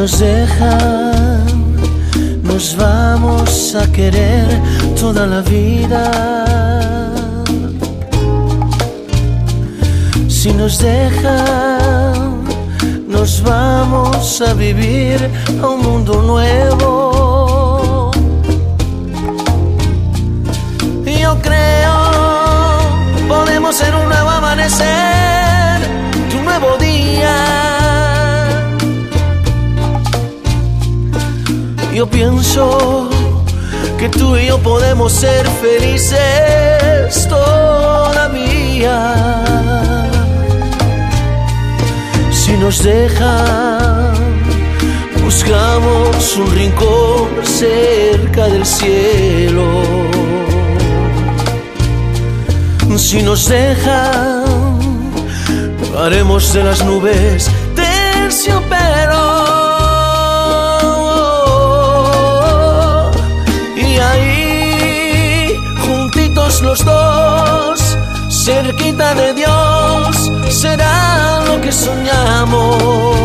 nos dejan, nos vamos a querer toda la vida. Si nos dejan, nos vamos a vivir a un mundo nuevo. Yo creo, podemos ser un nuevo amanecer, un nuevo día. Yo pienso que tú y yo podemos ser felices todavía. Si nos dejan, buscamos un rincón cerca del cielo. Si nos dejan, haremos de las nubes terciopelo. Y ahí, juntitos los dos, cerquita de Dios, será lo que soñamos.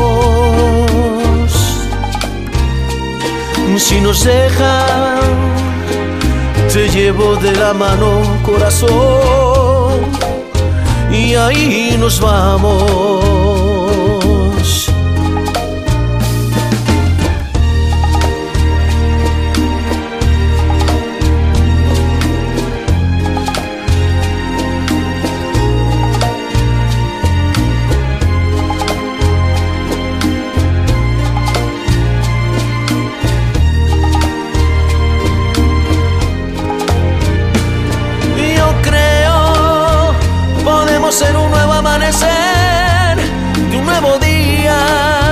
Si nos dejan, te llevo de la mano, corazón, y ahí nos vamos. Ser un nuevo amanecer de un nuevo día.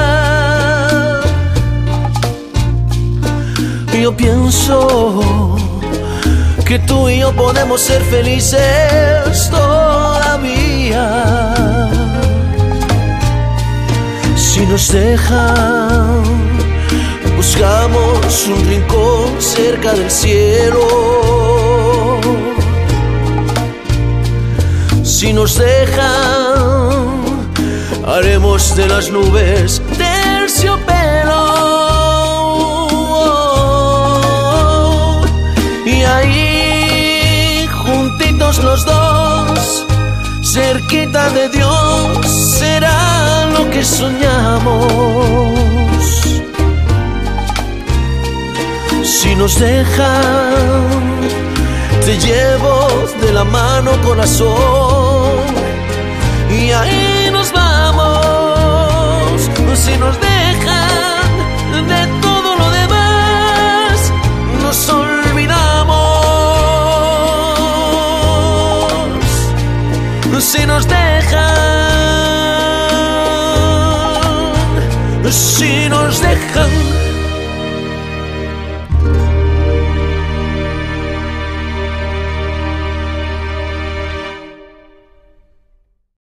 Yo pienso que tú y yo podemos ser felices todavía. Si nos dejan, buscamos un rincón cerca del cielo. Si nos dejan, haremos de las nubes terciopelo. Y ahí, juntitos los dos, cerquita de Dios, será lo que soñamos. Si nos dejan, te llevo de la mano, corazón, y ahí nos vamos. Si nos dejan, de todo lo demás nos olvidamos. Si nos dejan, si nos dejan,